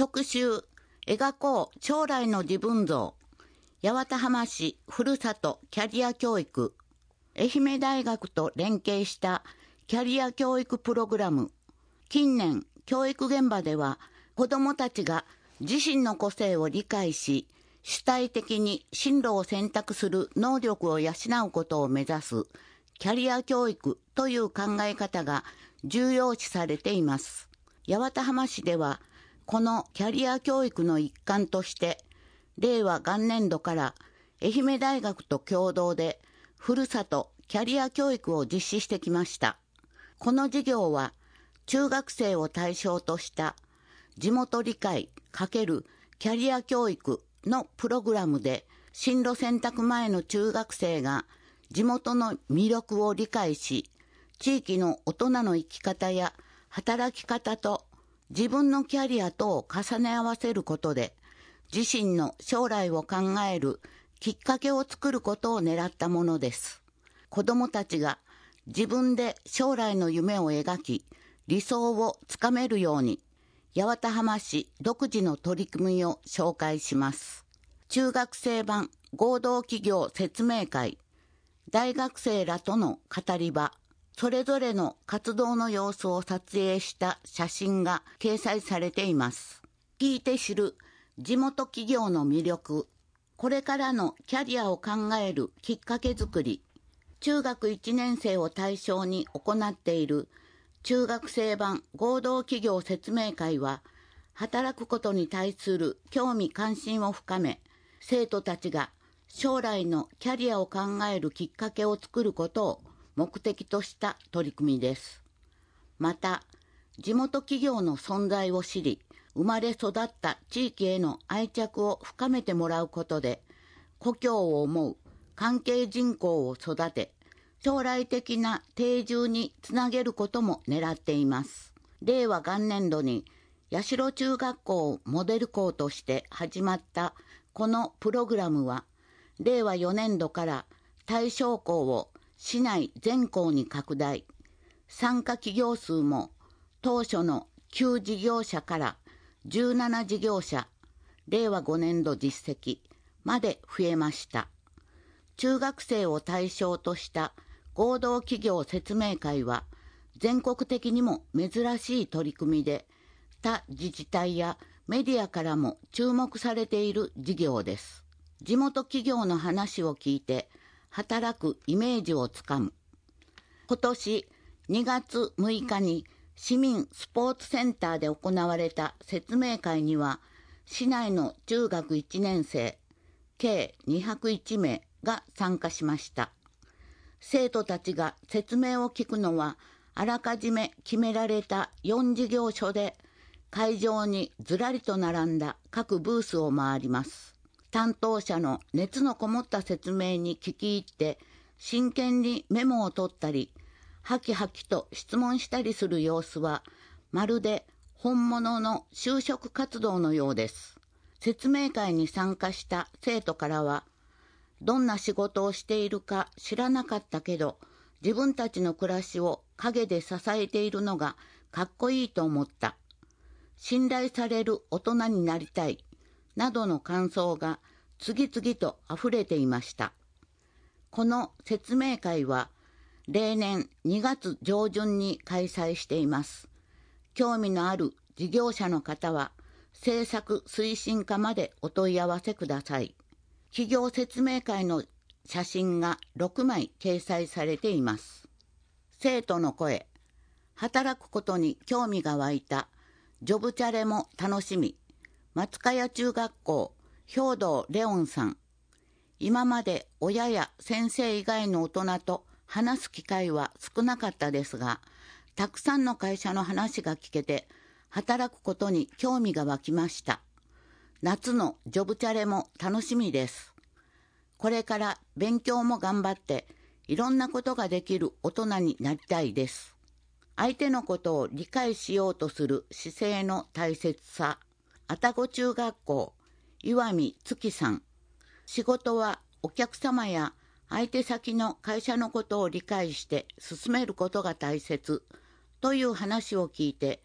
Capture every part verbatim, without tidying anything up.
特集、描こう将来の自分像。八幡浜市ふるさとキャリア教育。愛媛大学と連携したキャリア教育プログラム。近年、教育現場では子どもたちが自身の個性を理解し、主体的に進路を選択する能力を養うことを目指すキャリア教育という考え方が重要視されています。八幡浜市では、このキャリア教育の一環として、令和元年度から愛媛大学と共同で、ふるさとキャリア教育を実施してきました。この事業は、中学生を対象とした地元理解×キャリア教育のプログラムで、進路選択前の中学生が地元の魅力を理解し、地域の大人の生き方や働き方と自分のキャリアとを重ね合わせることで、自身の将来を考えるきっかけを作ることを狙ったものです。子どもたちが自分で将来の夢を描き、理想をつかめるように、八幡浜市独自の取り組みを紹介します。中学生版合同企業説明会、大学生らとの語り場、それぞれの活動の様子を撮影した写真が掲載されています。聞いて知る地元企業の魅力、これからのキャリアを考えるきっかけづくり、中学いちねん生を対象に行っている中学生版合同企業説明会は、働くことに対する興味関心を深め、生徒たちが将来のキャリアを考えるきっかけを作ることを目的とした取り組みです。また、地元企業の存在を知り、生まれ育った地域への愛着を深めてもらうことで、故郷を思う関係人口を育て、将来的な定住につなげることも狙っています。令和元年度に八代中学校をモデル校として始まったこのプログラムは、令和よねん度から対象校を市内全校に拡大、参加企業数も当初のきゅう事業者からじゅうなな事業者、令和ごねん度実績まで増えました。中学生を対象とした合同企業説明会は、全国的にも珍しい取り組みで、他自治体やメディアからも注目されている事業です。地元企業の話を聞いて、働くイメージをつかむ。今年にがつむいかに市民スポーツセンターで行われた説明会には、市内の中学いちねん生、計にひゃくいちめいが参加しました。生徒たちが説明を聞くのは、あらかじめ決められたよん事業所で、会場にずらりと並んだ各ブースを回ります。担当者の熱のこもった説明に聞き入って、真剣にメモを取ったり、ハキハキと質問したりする様子は、まるで本物の就職活動のようです。説明会に参加した生徒からは、どんな仕事をしているか知らなかったけど、自分たちの暮らしを陰で支えているのがかっこいいと思った。信頼される大人になりたい。などの感想が次々とあふれていました。この説明会は例年にがつ上旬に開催しています。興味のある事業者の方は政策推進課までお問い合わせください。企業説明会の写真がろくまい掲載されています。生徒の声、働くことに興味が湧いた、ジョブチャレも楽しみ、松茅中学校、兵藤レオンさん。今まで親や先生以外の大人と話す機会は少なかったですが、たくさんの会社の話が聞けて、働くことに興味が湧きました。夏のジョブチャレも楽しみです。これから勉強も頑張って、いろんなことができる大人になりたいです。相手のことを理解しようとする姿勢の大切さ。愛宕中学校、岩見月さん。仕事はお客様や相手先の会社のことを理解して進めることが大切という話を聞いて、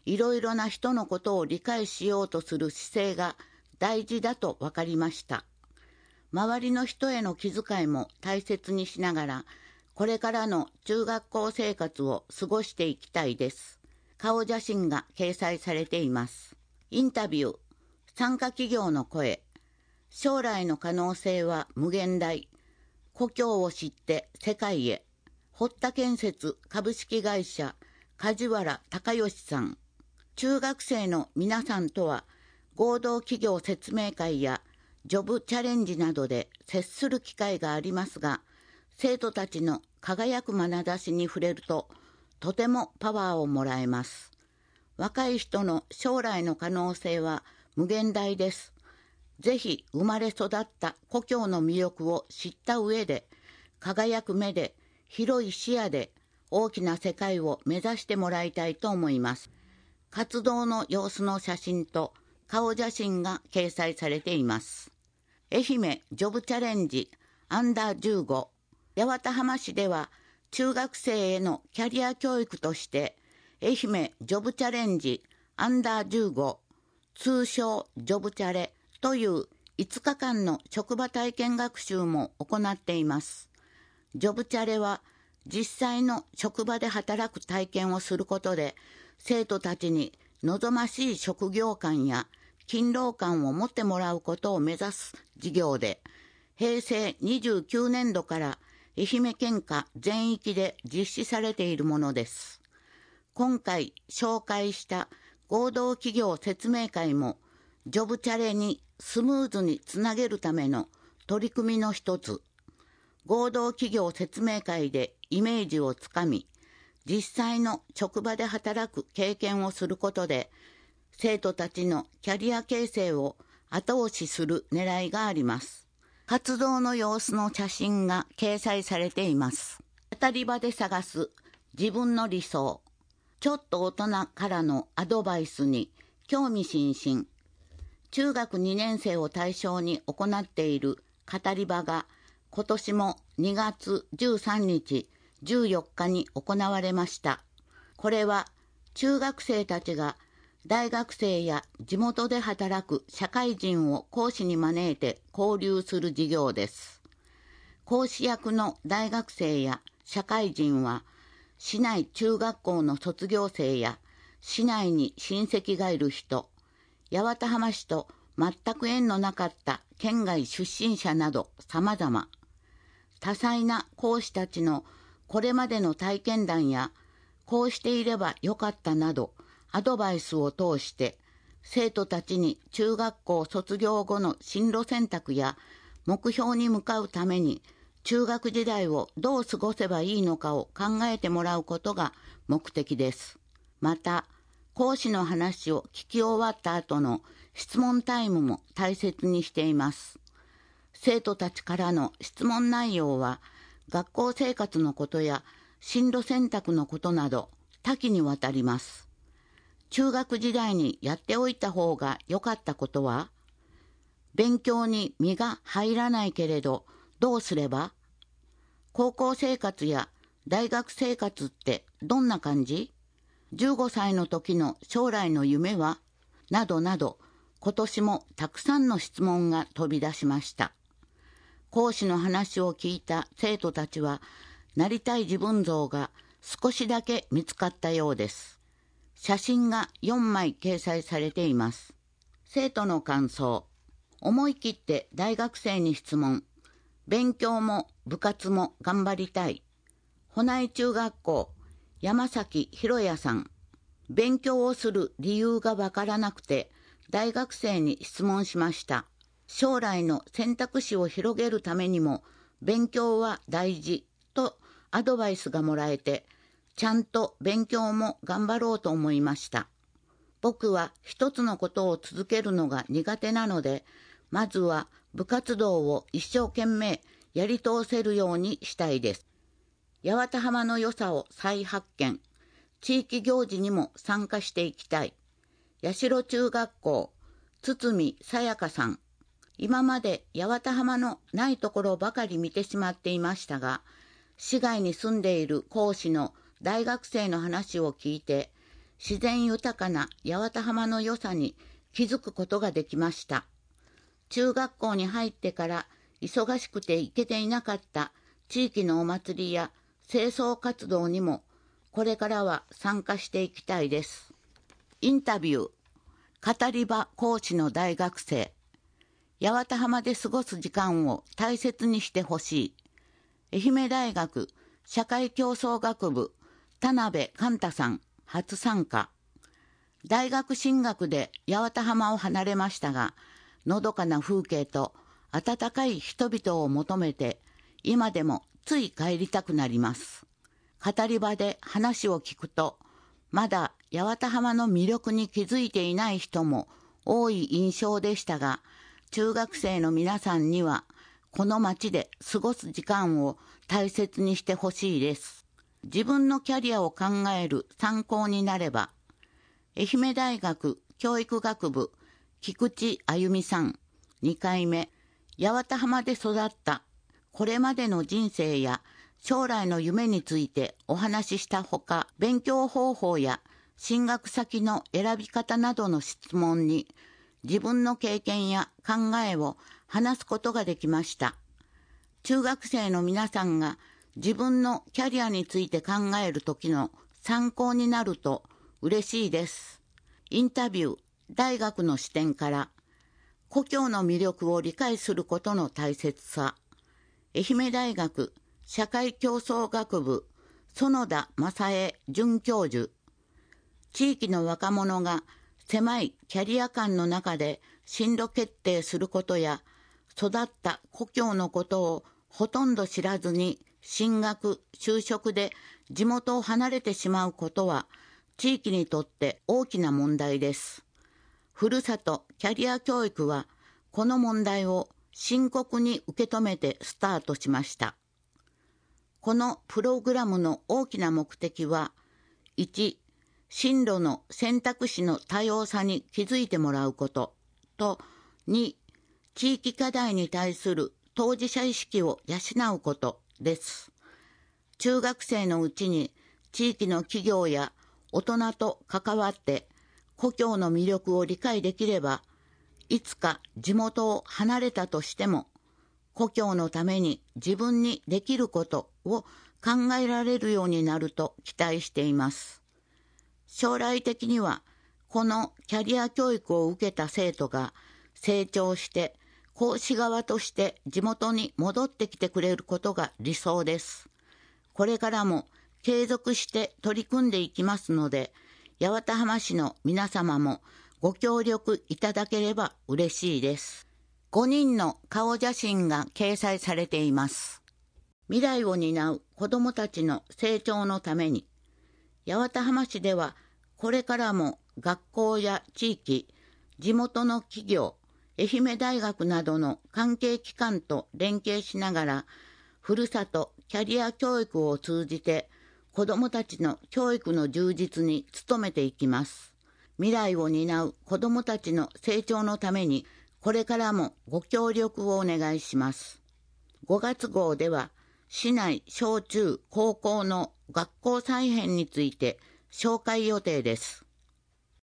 いろいろな人のことを理解しようとする姿勢が大事だと分かりました。周りの人への気遣いも大切にしながら、これからの中学校生活を過ごしていきたいです。顔写真が掲載されています。インタビュー、参加企業の声、将来の可能性は無限大、故郷を知って世界へ、堀田建設株式会社梶原隆義さん。中学生の皆さんとは合同企業説明会やジョブチャレンジなどで接する機会がありますが、生徒たちの輝く眼差しに触れるととてもパワーをもらえます。若い人の将来の可能性は無限大です。ぜひ生まれ育った故郷の魅力を知った上で、輝く目で広い視野で大きな世界を目指してもらいたいと思います。活動の様子の写真と顔写真が掲載されています。愛媛ジョブチャレンジアンダーじゅうご、八幡浜市では中学生へのキャリア教育として愛媛ジョブチャレンジアンダーじゅうご、通称ジョブチャレといういつかかんの職場体験学習も行っています。ジョブチャレは実際の職場で働く体験をすることで、生徒たちに望ましい職業観や勤労感を持ってもらうことを目指す事業で、へいせいにじゅうきゅうねんどから愛媛県下全域で実施されているものです。今回紹介した合同企業説明会も、ジョブチャレにスムーズにつなげるための取り組みの一つ。合同企業説明会でイメージをつかみ、実際の職場で働く経験をすることで、生徒たちのキャリア形成を後押しする狙いがあります。活動の様子の写真が掲載されています。当たり場で探す自分の理想。ちょっと大人からのアドバイスに興味津々。中学にねん生を対象に行っている語り場が今年もにがつじゅうさんにち、じゅうよっかに行われました。これは中学生たちが大学生や地元で働く社会人を講師に招いて交流する授業です。講師役の大学生や社会人は、市内中学校の卒業生や市内に親戚がいる人、八幡浜市と全く縁のなかった県外出身者など様々。多彩な講師たちのこれまでの体験談や、こうしていればよかったなど、アドバイスを通して、生徒たちに中学校卒業後の進路選択や目標に向かうために、中学時代をどう過ごせばいいのかを考えてもらうことが目的です。また、講師の話を聞き終わった後の質問タイムも大切にしています。生徒たちからの質問内容は、学校生活のことや進路選択のことなど多岐にわたります。中学時代にやっておいた方が良かったことは、勉強に身が入らないけれどどうすれば、高校生活や大学生活ってどんな感じ、じゅうごさいの時の将来の夢は、などなど、今年もたくさんの質問が飛び出しました。講師の話を聞いた生徒たちは、なりたい自分像が少しだけ見つかったようです。写真がよんまい掲載されています。生徒の感想。思い切って大学生に質問。勉強も部活も頑張りたい。保内中学校、山崎博也さん。勉強をする理由がわからなくて、大学生に質問しました。将来の選択肢を広げるためにも、勉強は大事とアドバイスがもらえて、ちゃんと勉強も頑張ろうと思いました。僕は一つのことを続けるのが苦手なので、まずは部活動を一生懸命やり通せるようにしたいです。八幡浜の良さを再発見。地域行事にも参加していきたい。八代中学校、堤さやかさん。今まで八幡浜のないところばかり見てしまっていましたが、市外に住んでいる講師の大学生の話を聞いて、 自然豊かな八幡浜の良さに気づくことができました。中学校に入ってから忙しくて行けていなかった地域のお祭りや清掃活動にもこれからは参加していきたいです。インタビュー、語り場講師の大学生。八幡浜で過ごす時間を大切にしてほしい。愛媛大学社会競争学部田辺寛太さん初参加。大学進学で八幡浜を離れましたが、のどかな風景と温かい人々を求めて今でもつい帰りたくなります。語り場で話を聞くと、まだ八幡浜の魅力に気づいていない人も多い印象でしたが、中学生の皆さんにはこの街で過ごす時間を大切にしてほしいです。自分のキャリアを考える参考になれば。愛媛大学教育学部菊池あゆみさんにかいめ。八幡浜で育ったこれまでの人生や将来の夢についてお話ししたほか、勉強方法や進学先の選び方などの質問に自分の経験や考えを話すことができました。中学生の皆さんが自分のキャリアについて考えるときの参考になると嬉しいです。インタビュー、大学の視点から故郷の魅力を理解することの大切さ。愛媛大学社会競争学部園田正恵准教授。地域の若者が狭いキャリア間の中で進路決定することや、育った故郷のことをほとんど知らずに進学、就職で地元を離れてしまうことは地域にとって大きな問題です。ふるさとキャリア教育はこの問題を深刻に受け止めてスタートしました。このプログラムの大きな目的は、いち、進路の選択肢の多様さに気づいてもらうことと、に、地域課題に対する当事者意識を養うことです。中学生のうちに地域の企業や大人と関わって故郷の魅力を理解できれば、いつか地元を離れたとしても、故郷のために自分にできることを考えられるようになると期待しています。将来的には、このキャリア教育を受けた生徒が成長して、講師側として地元に戻ってきてくれることが理想です。これからも継続して取り組んでいきますので、八幡浜市の皆様もご協力いただければ嬉しいです。ごにんの顔写真が掲載されています。未来を担う子どもたちの成長のために、八幡浜市ではこれからも学校や地域、地元の企業、愛媛大学などの関係機関と連携しながら、ふるさとキャリア教育を通じて子どもたちの教育の充実に努めていきます。未来を担う子どもたちの成長のために、これからもご協力をお願いします。ごがつ号では、市内小中高校の学校再編について紹介予定です。